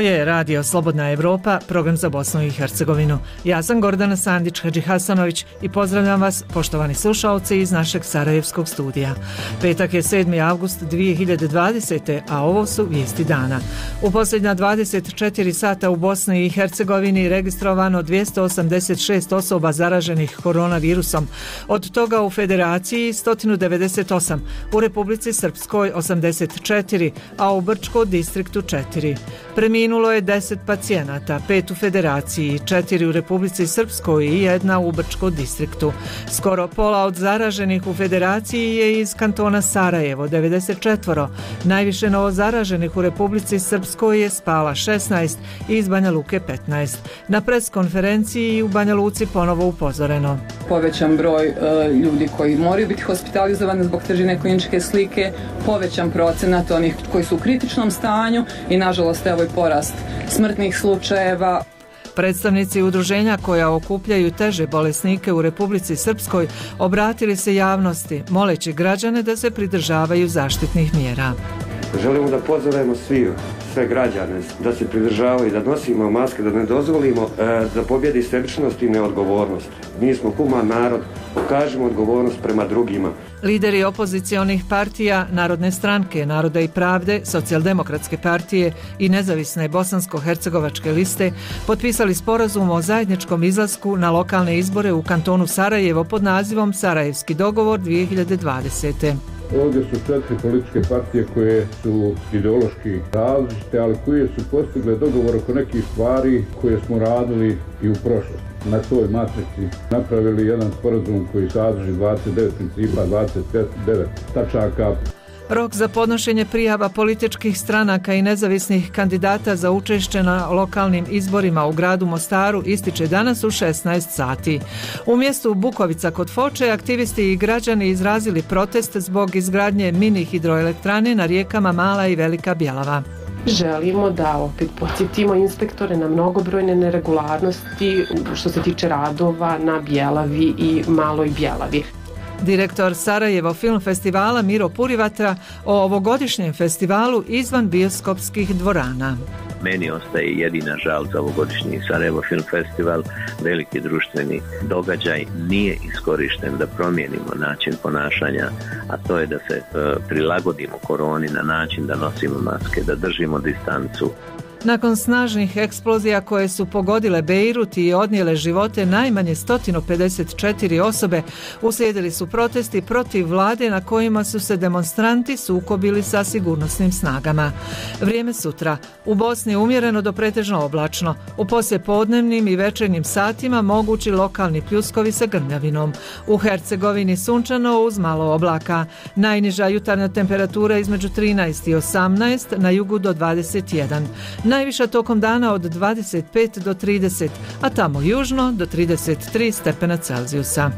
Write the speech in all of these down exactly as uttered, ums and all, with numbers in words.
je Radio Slobodna Evropa, program za Bosnu i Hercegovinu. Ja sam Gordana Sandić-Hadžihasanović i pozdravljam vas, poštovani slušalci, iz našeg sarajevskog studija. Petak je sedmi avgust dvije hiljade dvadesete. a ovo su vijesti dana. U posljednja dvadeset četiri sata u Bosni i Hercegovini registrovano dvjesto osamdeset šest osoba zaraženih koronavirusom. Od toga u Federaciji sto devedeset osam, u Republici Srpskoj osamdeset četiri, a u Brčko distriktu četiri. Preminulo je deset pacijenata, pet u Federaciji, četiri u Republici Srpskoj i jedna u Brčko distriktu. Skoro pola od zaraženih u Federaciji je iz kantona Sarajevo, devedeset četiri. Najviše novo zaraženih u Republici Srpskoj je Spala šesnaest i iz Banja Luke petnaest. Na pres konferenciji u Banja Luci ponovo upozoreno. Povećan broj e, ljudi koji moraju biti hospitalizovani zbog težine kliničke slike, povećan procenat onih koji su u kritičnom stanju i nažalost evo i porast smrtnih slučajeva. Predstavnici udruženja koja okupljaju teže bolesnike u Republici Srpskoj obratili se javnosti, moleći građane da se pridržavaju zaštitnih mjera. Želimo da pozovemo svi, sve građane da se pridržavaju, da nosimo maske, da ne dozvolimo e, da pobjedi sebičnost i neodgovornost. Mi smo human narod, pokažemo odgovornost prema drugima. Lideri opozicionih partija, Narodne stranke, Naroda i pravde, Socijaldemokratske partije i nezavisne bosansko-hercegovačke liste potpisali sporazum o zajedničkom izlasku na lokalne izbore u kantonu Sarajevo pod nazivom Sarajevski dogovor dvije hiljade dvadesete. Ovdje su četiri političke partije koje su ideološki različite, ali koje su postigle dogovor oko nekih stvari koje smo radili i u prošlosti. Na toj matrici napravili jedan sporazum koji sadrži dvadeset devet principa, dvadeset devet tačaka. Rok za podnošenje prijava političkih stranaka i nezavisnih kandidata za učešće na lokalnim izborima u gradu Mostaru ističe danas u šesnaest sati. U mjestu Bukovica kod Foče aktivisti i građani izrazili protest zbog izgradnje mini hidroelektrane na rijekama Mala i Velika Bjelava. Želimo da opet podsjetimo inspektore na mnogobrojne neregularnosti što se tiče radova na Bjelavi i Maloj Bjelavi. Direktor Sarajevo Film Festivala Miro Purivatra o ovogodišnjem festivalu izvan bioskopskih dvorana. Meni ostaje jedina žal za ovogodišnji Sarajevo Film Festival. Veliki društveni događaj nije iskorišten da promijenimo način ponašanja, a to je da se e, prilagodimo koroni na način da nosimo maske, da držimo distancu. Nakon snažnih eksplozija koje su pogodile Bejrut i odnijele živote najmanje sto pedeset četiri osobe, uslijedili su protesti protiv vlade na kojima su se demonstranti sukobili sa sigurnosnim snagama. Vrijeme sutra. U Bosni umjereno do pretežno oblačno. U poslijepodnevnim i večernjim satima mogući lokalni pljuskovi sa grmljavinom. U Hercegovini sunčano uz malo oblaka. Najniža jutarnja temperatura između trinaest i osamnaest, na jugu do dvadeset jedan. Najviša tokom dana od dvadeset pet do trideset, a tamo južno do trideset tri stepena Celzijusa.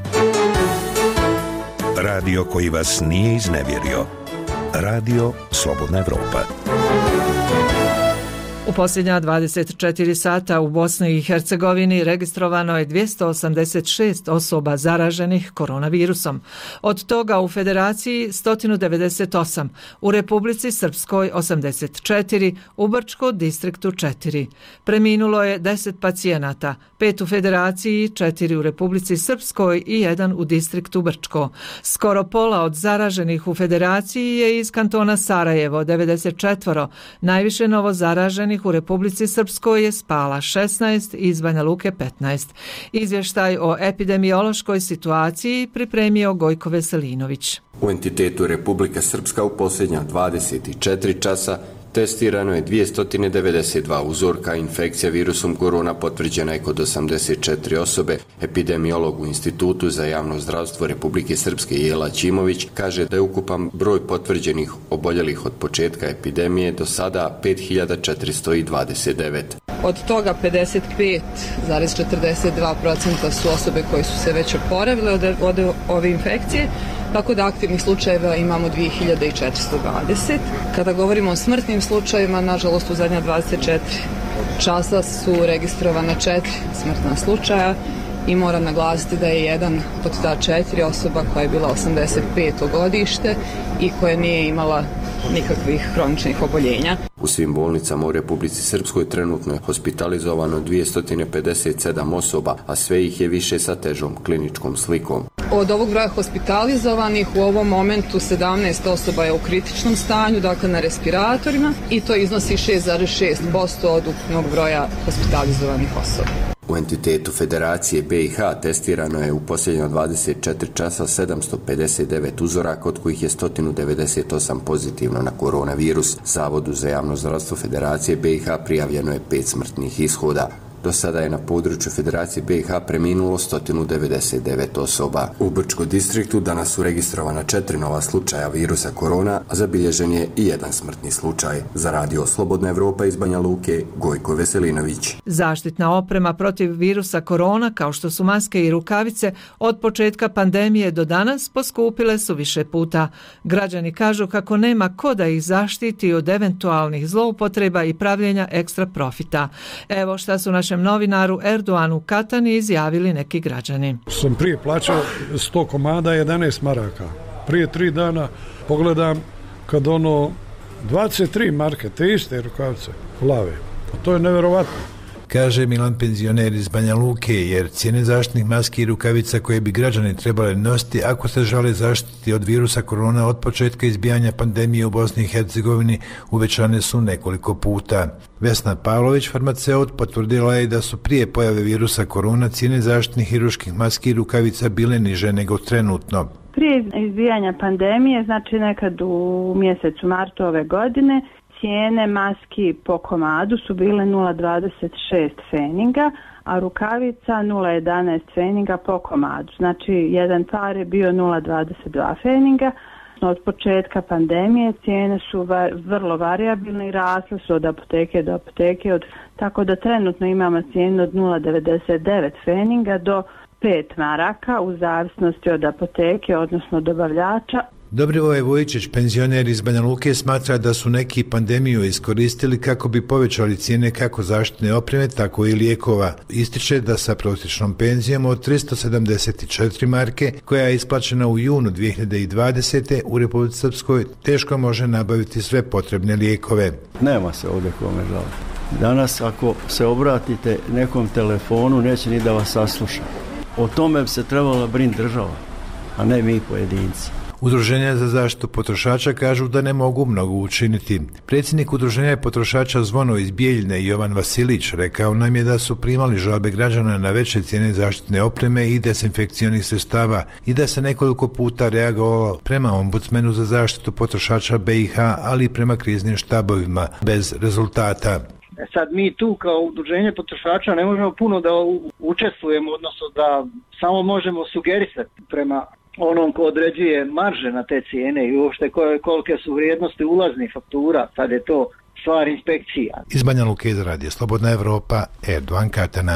Radio koji vas nije iznevjerio. Radio Slobodna Evropa. U posljednja dvadeset četiri sata u Bosni i Hercegovini registrovano je dvjesto osamdeset šest osoba zaraženih koronavirusom. Od toga u Federaciji sto devedeset osam, u Republici Srpskoj osamdeset četiri, u Brčko distriktu četiri. Preminulo je deset pacijenata, pet u Federaciji, četiri u Republici Srpskoj i jedan u distriktu Brčko. Skoro pola od zaraženih u Federaciji je iz kantona Sarajevo, devedeset četiri. Najviše novo zaraženih u Republici Srpskoj je Spala šesnaest i iz Banja Luke petnaest. Izvještaj o epidemiološkoj situaciji pripremio Gojko Veselinović. U entitetu Republika Srpska u posljednja dvadeset četiri časa testirano je dvjesto devedeset dva uzorka, infekcija virusom korona potvrđena je kod osamdeset četiri osobe. Epidemiolog u Institutu za javno zdravstvo Republike Srpske Jela Ćimović kaže da je ukupan broj potvrđenih oboljelih od početka epidemije do sada pet hiljada četiristo dvadeset devet. Od toga pedeset pet zarez četrdeset dva posto su osobe koje su se već oporavile od, od ove infekcije, tako da aktivnih slučajeva imamo dvije hiljade četiristo dvadeset. Kada govorimo o smrtnim slučajevima, nažalost u zadnja dvadeset četiri časa su registrovana četiri smrtna slučaja i moram naglasiti da je jedan od ta četiri osoba koja je bila osamdeset peto godište i koja nije imala nikakvih hroničnih oboljenja. U svim bolnicama u Republici Srpskoj trenutno je hospitalizovano dvjesto pedeset sedam osoba, a sve ih je više sa težom kliničkom slikom. Od ovog broja hospitalizovanih u ovom momentu sedamnaest osoba je u kritičnom stanju, dakle na respiratorima, i to iznosi šest zarez šest posto od ukupnog broja hospitalizovanih osoba. U entitetu Federacije B i H testirano je u posljednja dvadeset četiri časa sedamsto pedeset devet uzoraka, od kojih je sto devedeset osam pozitivno na koronavirus. Zavodu za javno zdravstvo Federacije B i H prijavljeno je pet smrtnih ishoda. Do sada je na području Federacije B i H preminulo sto devedeset devet osoba. U Brčko distriktu danas su registrovana četiri nova slučaja virusa korona, a zabilježen je i jedan smrtni slučaj. Za Radio Slobodna Evropa iz Banja Luke, Gojko Veselinović. Zaštitna oprema protiv virusa korona, kao što su maske i rukavice, od početka pandemije do danas poskupile su više puta. Građani kažu kako nema ko da ih zaštiti od eventualnih zloupotreba i pravljenja ekstra profita. Evo šta su našem novinaru Erdoanu Katani izjavili neki građani. Sam prije plaćao sto komada jedanaest maraka. Prije tri dana pogledam kad ono dvadeset tri marke, te iste rukavice, plave. To je nevjerovatno. Kaže Milan, penzioner iz Banja Luke, jer cijene zaštitnih maski i rukavica koje bi građani trebali nositi ako se žele zaštiti od virusa korona od početka izbijanja pandemije u Bosni i Hercegovini uvećane su nekoliko puta. Vesna Pavlović, farmaceut, potvrdila je da su prije pojave virusa korona cijene zaštitnih hiruških maski i rukavica bile niže nego trenutno. Prije izbijanja pandemije, znači nekad u mjesecu martu ove godine, cijene maski po komadu su bile nula zarez dvadeset šest pfenninga, a rukavica nula zarez jedanaest pfenninga po komadu. Znači, jedan par je bio nula zarez dvadeset dva pfenninga. Od početka pandemije cijene su va- vrlo varijabilne i rasle su od apoteke do apoteke, od, tako da trenutno imamo cijenu od nula zarez devedeset devet pfenninga do pet maraka u zavisnosti od apoteke, odnosno dobavljača. Dobrivoje Vojičić, penzioner iz Banja Luke, smatra da su neki pandemiju iskoristili kako bi povećali cijene kako zaštitne opreme, tako i lijekova. Ističe da sa prosječnom penzijom od tristo sedamdeset četiri marke, koja je isplaćena u junu dvije hiljade dvadesete. u Republici Srpskoj, teško može nabaviti sve potrebne lijekove. Nema se ovdje kome žaliti. Danas ako se obratite nekom telefonu, neće ni da vas sasluša. O tome bi se trebala brinuti država, a ne mi pojedinci. Udruženja za zaštitu potrošača kažu da ne mogu mnogo učiniti. Predsjednik Udruženja potrošača Zvono iz Bijeljine, Jovan Vasilić, rekao nam je da su primali žalbe građana na veće cijene zaštitne opreme i dezinfekcionih sredstava i da se nekoliko puta reagovalo prema ombudsmenu za zaštitu potrošača B i H, ali i prema kriznim štabovima, bez rezultata. Sad mi tu kao udruženje potrošača ne možemo puno da učestvujemo, odnosno da samo možemo sugerisati prema onom ko određuje marže na te cijene i uopšte kolike su vrijednosti ulaznih faktura. Sad je to stvar inspekcija. Iz Banja Luke za Radio Slobodna Evropa, Erdoan Katana.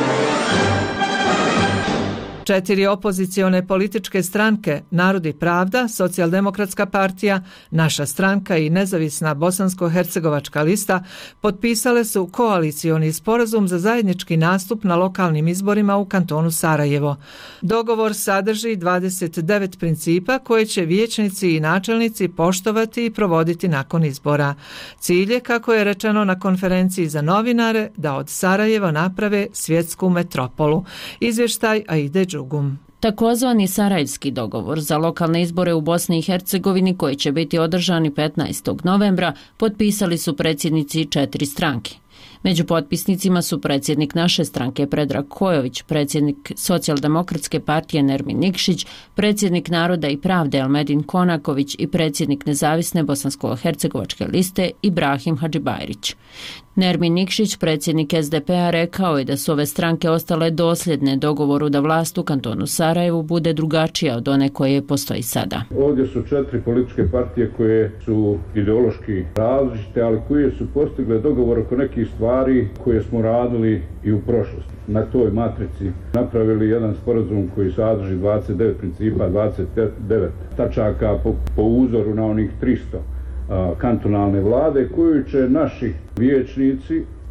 Četiri opozicione političke stranke, Narod i pravda, Socijaldemokratska partija, Naša stranka i nezavisna Bosansko-hercegovačka lista potpisale su koalicioni sporazum za zajednički nastup na lokalnim izborima u kantonu Sarajevo. Dogovor sadrži dvadeset devet principa koje će vijećnici i načelnici poštovati i provoditi nakon izbora. Cilj je, kako je rečeno na konferenciji za novinare, da od Sarajeva naprave svjetsku metropolu. Izvještaj Aide Đugum. Takozvani Sarajevski dogovor za lokalne izbore u Bosni i Hercegovini, koji će biti održani petnaestog novembra, potpisali su predsjednici četiri stranke. Među potpisnicima su predsjednik Naše stranke Predrag Kojović, predsjednik Socijaldemokratske partije Nermin Nikšić, predsjednik Naroda i pravde Elmedin Konaković i predsjednik nezavisne Bosansko-hercegovačke liste Ibrahim Hadžibajrić. Nermin Nikšić, predsjednik S D P-a, rekao je da su ove stranke ostale dosljedne dogovoru da vlast u kantonu Sarajevu bude drugačija od one koje postoji sada. Ovdje su četiri političke partije koje su ideološki različite, ali koje su postigle dogovor oko nekih stvari koje smo radili i u prošlosti. Na toj matrici napravili jedan sporazum koji sadrži dvadeset devet principa, dvadeset devet tačaka po, po uzoru na onih tristo kantonalne vlade, koju će naši vijećnici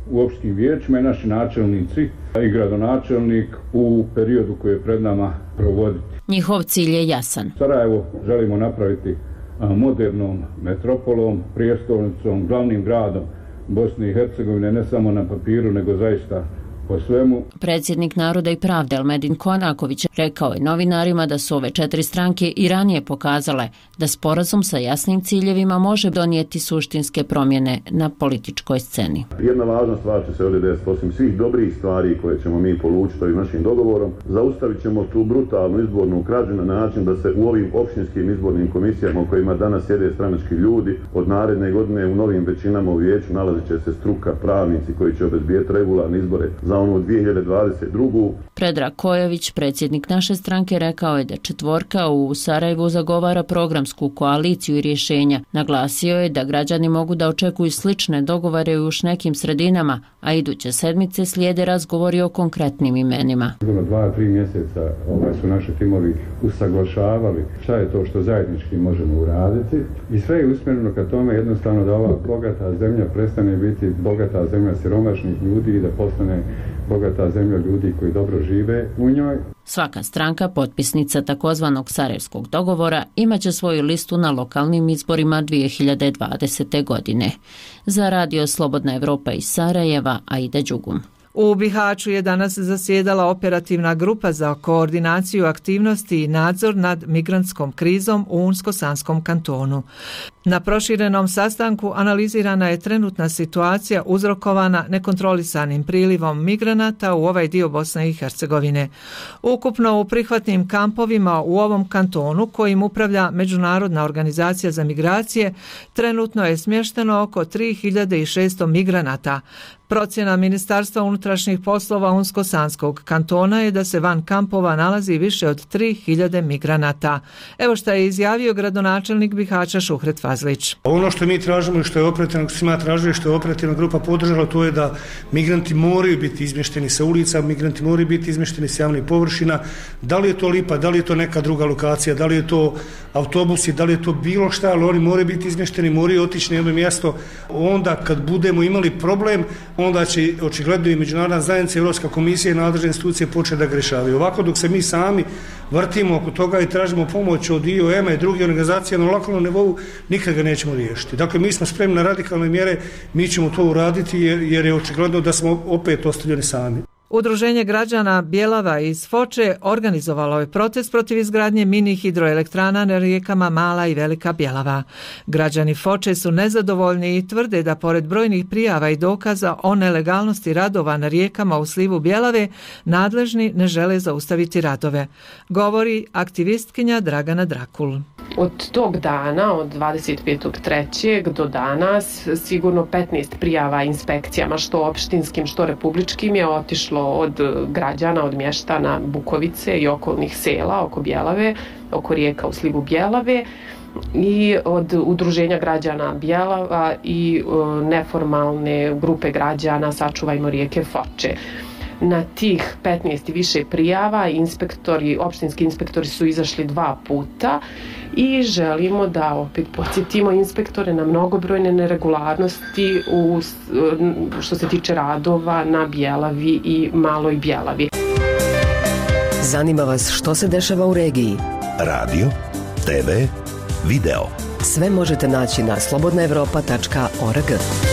u opštim vijećima i naši načelnici i gradonačelnik u periodu koji je pred nama provoditi. Njihov cilj je jasan. Sarajevo želimo napraviti modernom metropolom, prijestolnicom, glavnim gradom Bosne i Hercegovine, ne samo na papiru, nego zaista po svemu. Predsjednik Naroda i pravde Elmedin Konaković rekao je novinarima da su ove četiri stranke i ranije pokazale da sporazum sa jasnim ciljevima može donijeti suštinske promjene na političkoj sceni. Jedna važna stvar će se ovdje desiti, osim svih dobrih stvari koje ćemo mi polučiti ovim našim dogovorom, zaustavit ćemo tu brutalnu izbornu krađu na način da se u ovim opštinskim izbornim komisijama u kojima danas sjede stranački ljudi, od naredne godine u novim većinama u vijeću nalazit će se struka, pravnici koji će obezbijeti regularne izbore za onu dvije hiljade dvadeset drugu. Predrag Kojović, predsjednik naše stranke, rekao je da četvorka u Sarajevu zagovara programsku koaliciju i rješenja. Naglasio je da građani mogu da očekuju slične dogovore u još nekim sredinama, a iduće sedmice slijede razgovori o konkretnim imenima. Dva, tri mjeseca ovaj, su naši timovi usaglašavali šta je to što zajednički možemo uraditi i sve je usmjereno ka tome jednostavno da ova bogata zemlja prestane biti bogata zemlja siromašnih ljudi i da postane bogata zemlja ljudi koji dobro žive u njoj. Svaka stranka, potpisnica takozvanog Sarajevskog dogovora, imaće svoju listu na lokalnim izborima dvije hiljade dvadesete. godine. Za Radio Slobodna Evropa iz Sarajeva, Aida Đugum. U Bihaću je danas zasjedala operativna grupa za koordinaciju aktivnosti i nadzor nad migrantskom krizom u Unsko-Sanskom kantonu. Na proširenom sastanku analizirana je trenutna situacija uzrokovana nekontrolisanim prilivom migranata u ovaj dio Bosne i Hercegovine. Ukupno u prihvatnim kampovima u ovom kantonu, kojim upravlja Međunarodna organizacija za migracije, trenutno je smješteno oko tri hiljade šesto migranata. Procjena Ministarstva unutrašnjih poslova Unsko-Sanskog kantona je da se van kampova nalazi više od tri hiljade migranata. Evo što je izjavio gradonačelnik Bihaća Šuhret Fazlić. Ono što mi tražimo i što je operativna, svima tražili, što je operativna grupa podržala, to je da migranti moraju biti izmješteni sa ulica, migranti moraju biti izmješteni sa javnih površina. Da li je to Lipa, da li je to neka druga lokacija, da li je to autobusi, da li je to bilo šta, ali oni moraju biti izmješteni, moraju otići na jedno mjesto. Onda kad budemo imali problem, onda će očigledno i Međunarodna zajednica, Europska komisija i nadležne institucije početi da ga rješavaju. Ovako dok se mi sami vrtimo oko toga i tražimo pomoć od I O M-a i drugih organizacija na lokalnom nivou, nikad ga nećemo riješiti. Dakle, mi smo spremni na radikalne mjere, mi ćemo to uraditi jer, jer je očigledno da smo opet ostavljeni sami. Udruženje građana Bjelava iz Foče organizovalo je protest protiv izgradnje mini hidroelektrana na rijekama Mala i Velika Bjelava. Građani Foče su nezadovoljni i tvrde da pored brojnih prijava i dokaza o nelegalnosti radova na rijekama u slivu Bjelave, nadležni ne žele zaustaviti radove. Govori aktivistkinja Dragana Drakul. Od tog dana, od dvadeset petog trećeg do danas, sigurno petnaest prijava inspekcijama, što opštinskim, što republičkim, je otišlo od građana, od mještana Bukovice i okolnih sela oko Bjelave, oko rijeka u slivu Bjelave, i od udruženja građana Bjelava i neformalne grupe građana Sačuvajmo rijeke Foče. Na tih petnaest i više prijava inspektori, opštinski inspektori su izašli dva puta i želimo da opet podsjetimo inspektore na mnogobrojne neregularnosti u, što se tiče radova na Bjelavi i Maloj Bjelavi. Zanima vas što se dešava u regiji? Radio, te ve, video. Sve možete naći na slobodna evropa tačka org.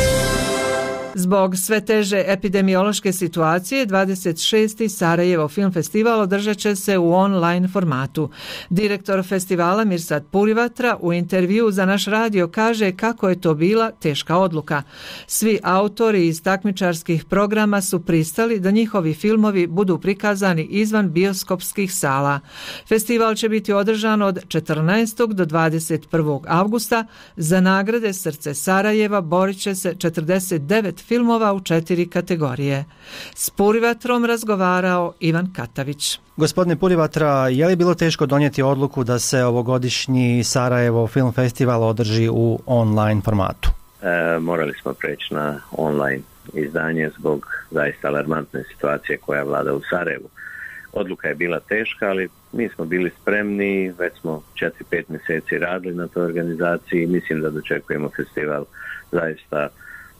Zbog sve teže epidemiološke situacije, dvadeset šesti Sarajevo film festival održat će se u online formatu. Direktor festivala Mirsad Purivatra u intervju za naš radio kaže kako je to bila teška odluka. Svi autori iz takmičarskih programa su pristali da njihovi filmovi budu prikazani izvan bioskopskih sala. Festival će biti održan od četrnaestog do dvadeset prvog avgusta. Za nagrade Srce Sarajeva borit će se četrdeset devet filmova u četiri kategorije. S Purivatrom razgovarao Ivan Katavić. Gospodine Purivatra, je li bilo teško donijeti odluku da se ovogodišnji Sarajevo Film Festival održi u online formatu? E, morali smo preći na online izdanje zbog zaista alarmantne situacije koja vlada u Sarajevu. Odluka je bila teška, ali mi smo bili spremni, već smo četiri pet mjeseci radili na toj organizaciji i mislim da dočekujemo festival zaista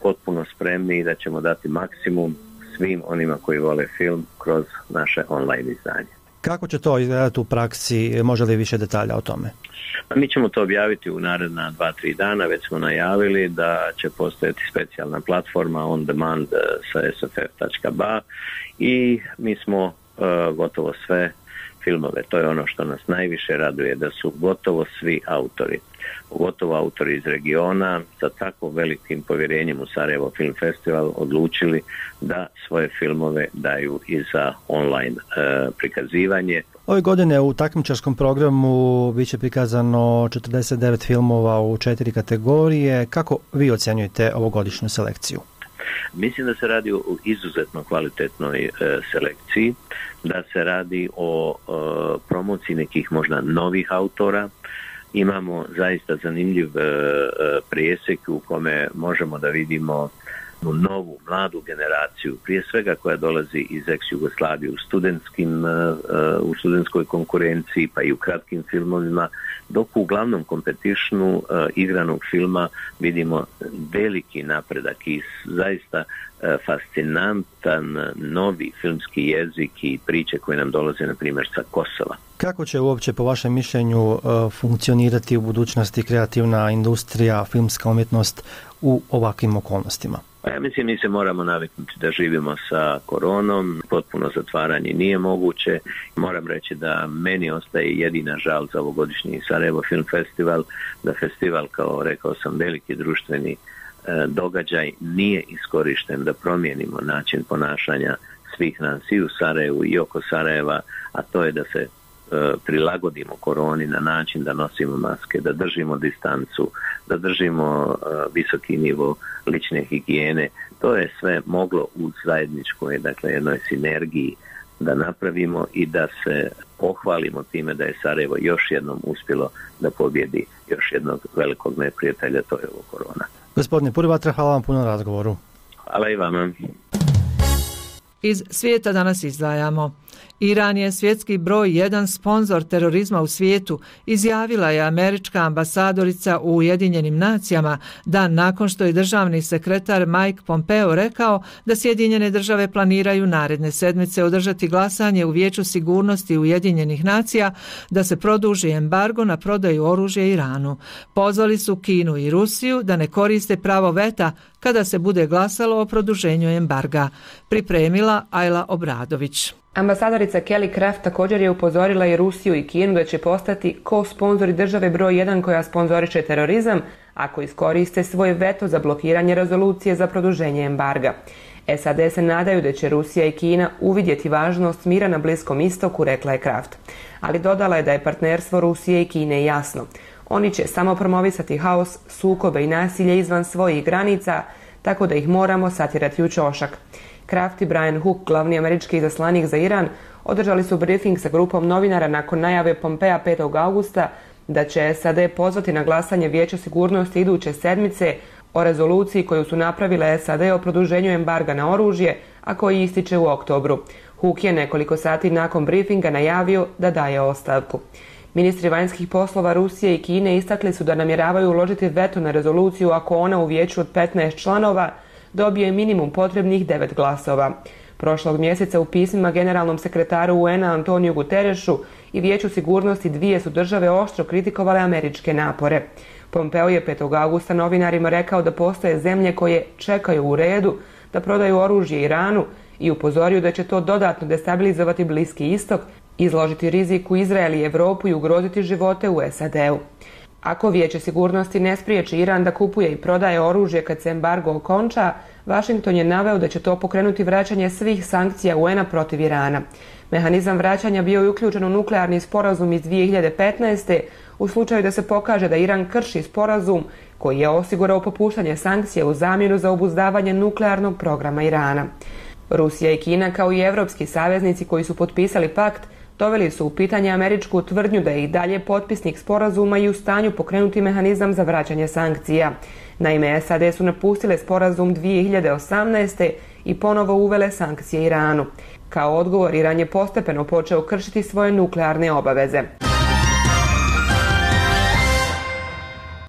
potpuno spremni i da ćemo dati maksimum svim onima koji vole film kroz naše online izdanje. Kako će to izgledati u praksi? Može li više detalja o tome? Mi ćemo to objaviti u naredna dva, tri dana. Već smo najavili da će postojati specijalna platforma on demand sa s f f tačka b a i mi smo uh, gotovo sve filmove, to je ono što nas najviše raduje, da su gotovo svi autori, gotovo autori iz regiona sa tako velikim povjerenjem u Sarajevo Film Festival odlučili da svoje filmove daju i za online e, prikazivanje. Ove godine u takmičarskom programu bit će prikazano četrdeset devet filmova u četiri kategorije. Kako vi ocjenjujete ovogodišnju selekciju? Mislim da se radi o izuzetno kvalitetnoj e, selekciji, da se radi o e, promociji nekih možda novih autora. Imamo zaista zanimljiv e, presjek u kome možemo da vidimo novu, mladu generaciju, prije svega koja dolazi iz ex-Jugoslavije u studentskim, u studentskoj konkurenciji, pa i u kratkim filmovima, dok u glavnom competitionu igranog filma vidimo veliki napredak i zaista fascinantan novi filmski jezik i priče koje nam dolaze, na primjer, sa Kosova. Kako će uopće, po vašem mišljenju, funkcionirati u budućnosti kreativna industrija, filmska umjetnost u ovakvim okolnostima? Pa ja mislim, mi se moramo naviknuti da živimo sa koronom, potpuno zatvaranje nije moguće. Moram reći da meni ostaje jedina žal za ovogodišnji Sarajevo Film Festival, da festival, kao rekao sam, veliki društveni e, događaj nije iskorišten da promijenimo način ponašanja svih nas i u Sarajevu i oko Sarajeva, a to je da se prilagodimo koroni na način da nosimo maske, da držimo distancu, da držimo uh, visoki nivo lične higijene. To je sve moglo u zajedničkoj, dakle, jednoj sinergiji da napravimo i da se pohvalimo time da je Sarajevo još jednom uspjelo da pobjedi još jednog velikog neprijatelja, to je ovo korona. Gospodine Purivatra, hvala vam puno na razgovoru. Hvala i vama. Iz svijeta danas izdvajamo. Iran je svjetski broj jedan sponzor terorizma u svijetu, izjavila je američka ambasadorica u Ujedinjenim nacijama dan nakon što je državni sekretar Mike Pompeo rekao da Sjedinjene države planiraju naredne sedmice održati glasanje u Vijeću sigurnosti Ujedinjenih nacija da se produži embargo na prodaju oružja Iranu. Pozvali su Kinu i Rusiju da ne koriste pravo veta kada se bude glasalo o produženju embarga. Pripremila Ajla Obradović. Ambasadorica Kelly Craft također je upozorila i Rusiju i Kinu da će postati ko-sponzori države broj jedan koja sponzoriše terorizam ako iskoriste svoj veto za blokiranje rezolucije za produženje embarga. S A D se nadaju da će Rusija i Kina uvidjeti važnost mira na Bliskom istoku, rekla je Craft. Ali dodala je da je partnerstvo Rusije i Kine jasno. Oni će samo promovisati haos, sukobe i nasilje izvan svojih granica, tako da ih moramo satjerati u ćošak. Craft i Brian Hook, glavni američki izaslanik za Iran, održali su briefing sa grupom novinara nakon najave Pompea petog augusta da će S A D pozvati na glasanje Vijeća sigurnosti iduće sedmice o rezoluciji koju su napravile S A D o produženju embarga na oružje, a koji ističe u oktobru. Hook je nekoliko sati nakon briefinga najavio da daje ostavku. Ministri vanjskih poslova Rusije i Kine istakli su da namjeravaju uložiti veto na rezoluciju ako ona u vijeću od petnaest članova dobije minimum potrebnih devet glasova. Prošlog mjeseca u pismima generalnom sekretaru U N-a Antoniju Guterešu i Vijeću sigurnosti dvije su države oštro kritikovale američke napore. Pompeo je petog augusta novinarima rekao da postoje zemlje koje čekaju u redu da prodaju oružje Iranu i upozorio da će to dodatno destabilizovati Bliski istok, izložiti riziku Izrael i Europu i ugroziti živote u S A D-u. Ako Vijeće sigurnosti ne spriječi Iran da kupuje i prodaje oružje kad se embargo okonča, Washington je naveo da će to pokrenuti vraćanje svih sankcija U N-a protiv Irana. Mehanizam vraćanja bio je uključen u nuklearni sporazum iz dvije hiljade petnaeste. u slučaju da se pokaže da Iran krši sporazum koji je osigurao popuštanje sankcija u zamjenu za obuzdavanje nuklearnog programa Irana. Rusija i Kina kao i evropski saveznici koji su potpisali pakt doveli su u pitanje američku tvrdnju da je i dalje potpisnik sporazuma i u stanju pokrenuti mehanizam za vraćanje sankcija. Naime, S A D su napustile sporazum dvije hiljade osamnaeste. i ponovo uvele sankcije Iranu. Kao odgovor, Iran je postepeno počeo kršiti svoje nuklearne obaveze.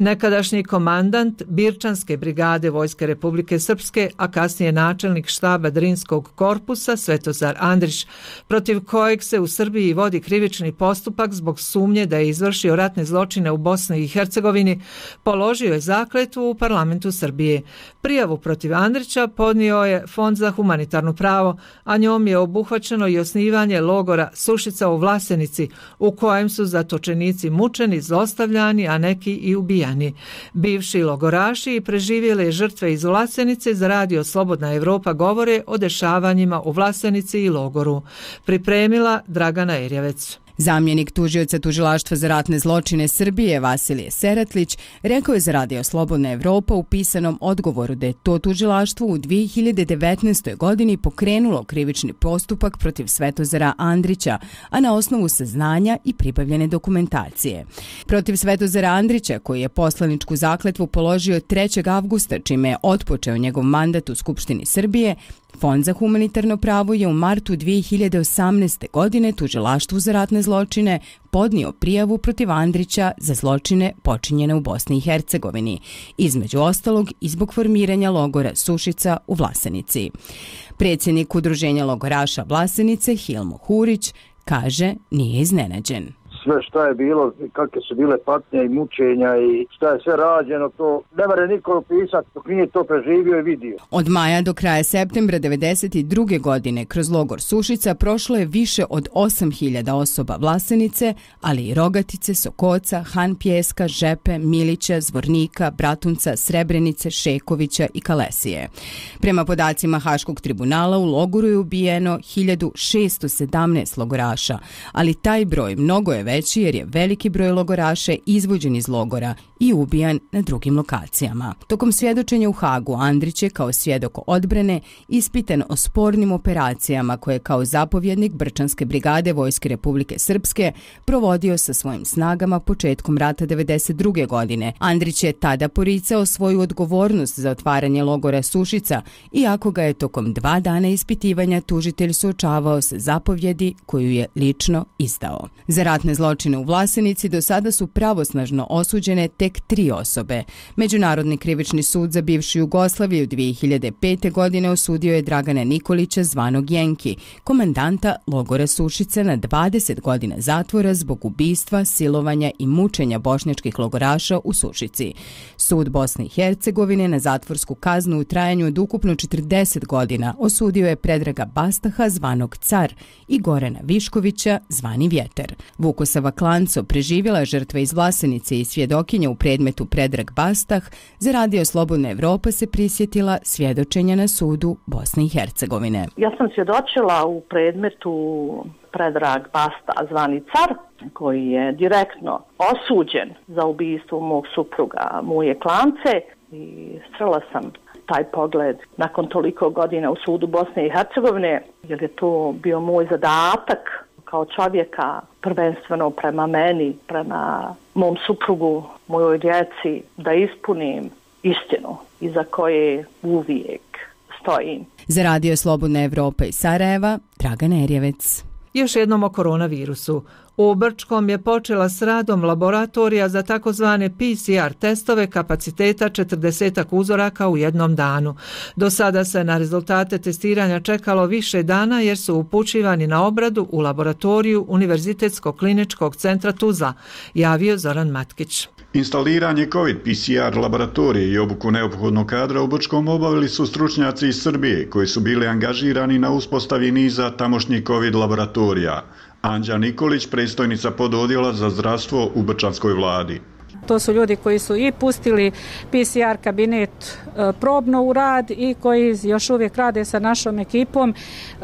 Nekadašnji komandant Birčanske brigade Vojske Republike Srpske, a kasnije načelnik štaba Drinskog korpusa Svetozar Andrić, protiv kojeg se u Srbiji vodi krivični postupak zbog sumnje da je izvršio ratne zločine u Bosni i Hercegovini, položio je zakletvu u parlamentu Srbije. Prijavu protiv Andrića podnio je Fond za humanitarno pravo, a njom je obuhvaćeno i osnivanje logora Sušica u Vlasenici, u kojem su zatočenici mučeni, zlostavljani, a neki i ubijani. Bivši logoraši i preživjele žrtve iz Vlasenice za radio Slobodna Evropa govore o dešavanjima u Vlasenici i logoru. Pripremila Dragana Erjavec. Zamjenik tužioca Tužilaštva za ratne zločine Srbije Vasilije Seratlić rekao je za radio Slobodna Evropa u pisanom odgovoru da je to tužilaštvo u dvije hiljade devetnaestoj. godini pokrenulo krivični postupak protiv Svetozara Andrića, a na osnovu saznanja i pribavljene dokumentacije. Protiv Svetozara Andrića, koji je poslaničku zakletvu položio trećeg avgusta, čime je otpočeo njegov mandat u Skupštini Srbije, Fond za humanitarno pravo je u martu dvije hiljade osamnaeste. godine Tužilaštvu za ratne zločine podnio prijavu protiv Andrića za zločine počinjene u Bosni i Hercegovini, između ostalog i zbog formiranja logora Sušica u Vlasenici. Predsjednik Udruženja logoraša Vlasenice Hilmo Hurić kaže nije iznenađen. Sve šta je bilo, kakve su bile patnje i mučenja i šta je sve rađeno, to ne mere niko opisati dok nije to preživio i vidio. Od maja do kraja septembra devedeset druge. godine kroz logor Sušica prošlo je više od osam hiljada osoba Vlasenice, ali i Rogatice, Sokoca, Han Pjeska, Žepe, Milića, Zvornika, Bratunca, Srebrenice, Šekovića i Kalesije. Prema podacima Haškog tribunala u logoru je ubijeno hiljadu šesto sedamnaest logoraša, ali taj broj mnogo je veći jer je veliki broj logoraša izvođen iz logora i ubijan na drugim lokacijama. Tokom svjedočenja u Hagu Andrić je kao svjedok odbrane ispitan o spornim operacijama koje kao zapovjednik Brčanske brigade Vojske Republike Srpske provodio sa svojim snagama početkom rata devedeset druge. godine. Andrić je tada poricao svoju odgovornost za otvaranje logora Sušica, iako ga je tokom dva dana ispitivanja tužitelj suočavao sa zapovjedi koju je lično izdao. Za ratne zločine u Vlasenici do sada su pravosnažno osuđene tek tri osobe. Međunarodni krivični sud za bivšu Jugoslaviju dvije hiljade pete. godine osudio je Dragana Nikolića zvanog Jenki, komandanta logora Sušice, na dvadeset godina zatvora zbog ubistva, silovanja i mučenja bošnjačkih logoraša u Sušici. Sud Bosne i Hercegovine na zatvorsku kaznu u trajanju od ukupno četrdeset godina osudio je Predraga Bastaha zvanog Car i Gorana Viškovića zvani Vjetar. Vukosava Klanco, preživjela žrtva iz Vlasenice i svjedokinja u predmetu Predrag Bastah, za radio Slobodna Evropa se prisjetila svjedočenja na sudu Bosne i Hercegovine. Ja sam svjedočila u predmetu Predrag Bastah zvani Car, koji je direktno osuđen za ubistvo mog supruga Muje Klance, i srela sam taj pogled nakon toliko godina u sudu Bosne i Hercegovine, jer je to bio moj zadatak kao čovjeka, prvenstveno prema meni, prema mom suprugu, mojoj djeci, da ispunim istinu iza koje uvijek stojim. Za radio Slobodna Evropa iz Sarajeva, Dragana Erjavec. Još jednom o koronavirusu. U Brčkom je počela s radom laboratorija za takozvane P C R testove kapaciteta četrdeset uzoraka u jednom danu. Do sada se na rezultate testiranja čekalo više dana jer su upućivani na obradu u laboratoriju Univerzitetskog kliničkog centra Tuzla, javio Zoran Matkić. Instaliranje COVID P C R laboratorije i obuku neophodnog kadra u Brčkom obavili su stručnjaci iz Srbije koji su bili angažirani na uspostavi niza tamošnjih COVID laboratorija. Anđa Nikolić, predstojnica pododjela za zdravstvo u brčanskoj vladi. To su ljudi koji su i pustili P C R kabinet probno u rad i koji još uvijek rade sa našom ekipom,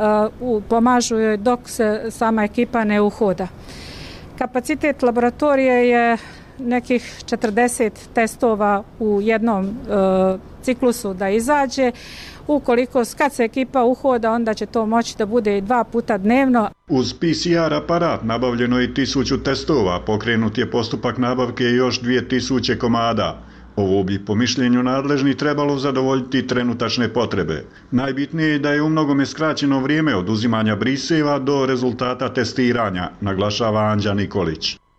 pomažu joj dok se sama ekipa ne uhoda. Kapacitet laboratorije je nekih četrdeset testova u jednom e, ciklusu da izađe. Ukoliko kad se ekipa uhoda, onda će to moći da bude i dva puta dnevno. Uz P C R aparat nabavljeno je tisuću testova, pokrenut je postupak nabavke još dvije tisuće komada. Ovo bi po mišljenju nadležnih trebalo zadovoljiti trenutačne potrebe. Najbitnije je da je u mnogome skraćeno vrijeme od uzimanja briseva do rezultata testiranja, naglašava Anđa Nikolić.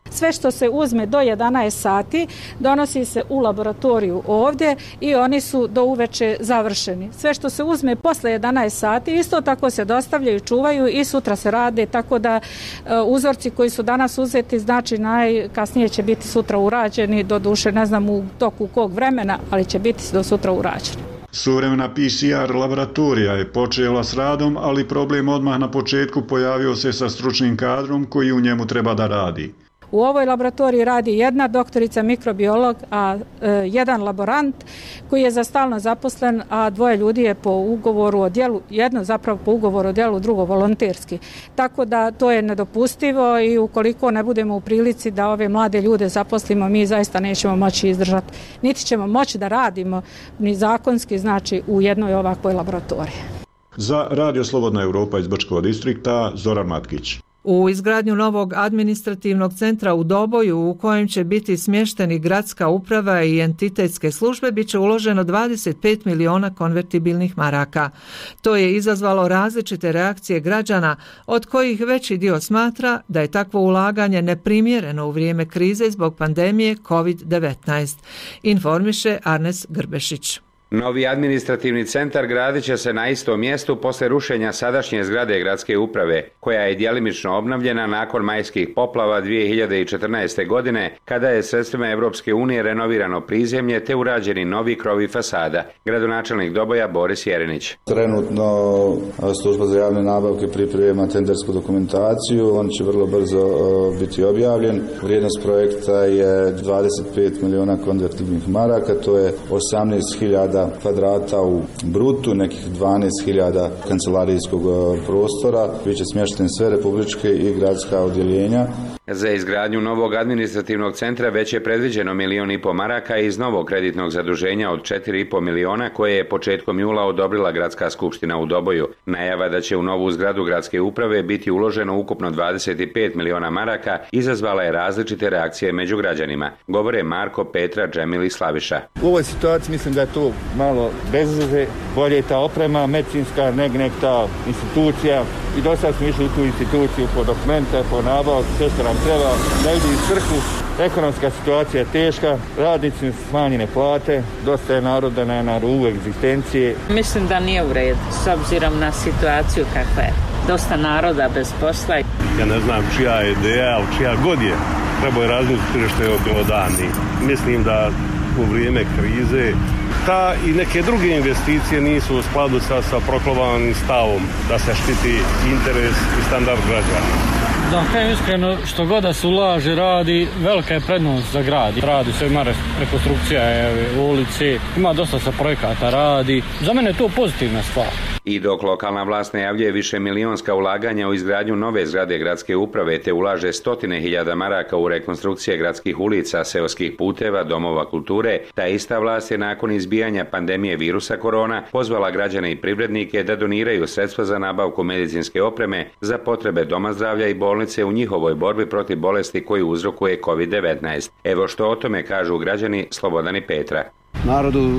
Sve što se uzme do jedanaest sati donosi se u laboratoriju ovdje i oni su do uveče završeni. Sve što se uzme posle jedanaest sati isto tako se dostavljaju, čuvaju i sutra se rade, tako da uzorci koji su danas uzeti, znači najkasnije će biti sutra urađeni, do duše ne znam u toku kog vremena, ali će biti do sutra urađeni. Suvremena P C R laboratorija je počela s radom, ali problem odmah na početku pojavio se sa stručnim kadrom koji u njemu treba da radi. U ovoj laboratoriji radi jedna doktorica mikrobiolog, a e, jedan laborant koji je za stalno zaposlen, a dvoje ljudi je po ugovoru o djelu, jedno zapravo po ugovoru o djelu, drugo volonterski. Tako da to je nedopustivo i ukoliko ne budemo u prilici da ove mlade ljude zaposlimo, mi zaista nećemo moći izdržati. Niti ćemo moći da radimo ni zakonski, znači u jednoj ovakvoj laboratoriji. Za Radio Slobodna Europa iz Brčkog distrikta, Zoran Matkić. U izgradnju novog administrativnog centra u Doboju, u kojem će biti smješteni gradska uprava i entitetske službe, bit će uloženo dvadeset pet miliona konvertibilnih maraka. To je izazvalo različite reakcije građana, od kojih veći dio smatra da je takvo ulaganje neprimjereno u vrijeme krize zbog pandemije kovid devetnaest. Informiše Arnes Grbešić. Novi administrativni centar gradit će se na istom mjestu poslije rušenja sadašnje zgrade gradske uprave, koja je djelimično obnovljena nakon majskih poplava dvije hiljade četrnaeste. godine, kada je sredstvima Europske unije renovirano prizemlje te urađeni novi krovi fasada. Gradonačelnik Doboja Boris Jerenić. Trenutno služba za javne nabavke priprema tendersku dokumentaciju, on će vrlo brzo biti objavljen. Vrijednost projekta je dvadeset pet miliona konvertibilnih maraka, to je osamnaest hiljada kvadrata u brutu, nekih dvanaest hiljada kancelarijskog prostora, biće smještene sve republičke i gradska odjeljenja. Za izgradnju novog administrativnog centra već je predviđeno milijon i po maraka iz novog kreditnog zaduženja od četiri i po miliona koje je početkom jula odobrila Gradska skupština u Doboju. Najava da će u novu zgradu gradske uprave biti uloženo ukupno dvadeset pet miliona maraka izazvala je različite reakcije među građanima, govore Marko, Petra, Džemil i Slaviša. U ovoj situaciji mislim da je to malo bezveze, bolje je ta oprema medicinska, neg nek ta institucija. I do sad smo išli u tu instituciju po dokumente, po nabavku, sve što nam treba, da vidi svrhu. Ekonomska situacija je teška, radnici smanjene plate, dosta je naroda na, na rubu egzistencije. Mislim da nije u redu, s obzirom na situaciju kakva je. Dosta naroda bez posla. Ja ne znam čija je ideja, ali čija god je, treba je razmisliti što je objelodani. Mislim da u vrijeme krize ta i neke druge investicije nisu u skladu sa, sa proklamanim stavom da se štiti interes i standard građana. Da, kaj iskreno, što god da se ulaže, radi, velika je prednost za grad. Radi se, ima rekonstrukcija u ulici, ima dosta sa projekata, radi. Za mene je to pozitivna stvar. I dok lokalna vlast najavljuje više milionska ulaganja u izgradnju nove zgrade gradske uprave te ulaže stotine hiljada maraka u rekonstrukcije gradskih ulica, seoskih puteva, domova kulture, ta ista vlast je nakon izbijanja pandemije virusa korona pozvala građane i privrednike da doniraju sredstva za nabavku medicinske opreme za potrebe doma zdravlja i bolnice u njihovoj borbi protiv bolesti koju uzrokuje kovid devetnaest. Evo što o tome kažu građani Slobodan i Petra. Narodu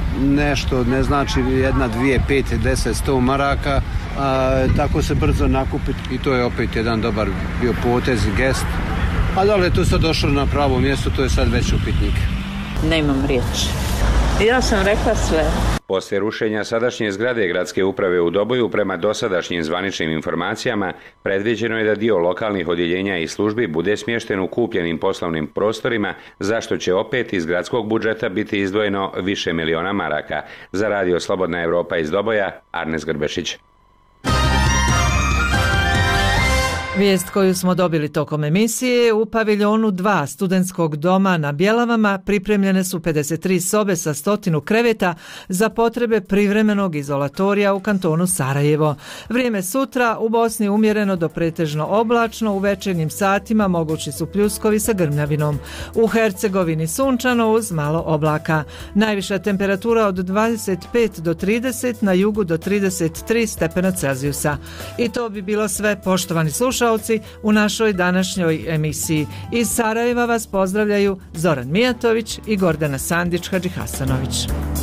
nešto ne znači jedna, dvije, pet, deset, sto maraka, a, tako se brzo nakupiti i to je opet jedan dobar bio potez, gest. A da li je to sad došlo na pravo mjesto, to je sad već upitnik. Nemam riječi. Ja sam rekla sve. Poslije rušenja sadašnje zgrade gradske uprave u Doboju, prema dosadašnjim zvaničnim informacijama, predviđeno je da dio lokalnih odjeljenja i službi bude smješten u kupljenim poslovnim prostorima, za što će opet iz gradskog budžeta biti izdvojeno više miliona maraka. Za Radio Slobodna Europa iz Doboja, Arnes Grbešić. Vijest koju smo dobili tokom emisije: u paviljonu dva studentskog doma na Bjelavama pripremljene su pedeset tri sobe sa stotinu kreveta za potrebe privremenog izolatorija u kantonu Sarajevo. Vrijeme sutra u Bosni umjereno do pretežno oblačno, u večernjim satima mogući su pljuskovi sa grmljavinom. U Hercegovini sunčano uz malo oblaka. Najviša temperatura od dvadeset pet do trideset, na jugu do trideset tri stepena Celzijusa. I to bi bilo sve, poštovani slušalci, u našoj današnjoj emisiji. Iz Sarajeva vas pozdravljaju Zoran Mijatović i Gordana Sandić Hadžihasanović.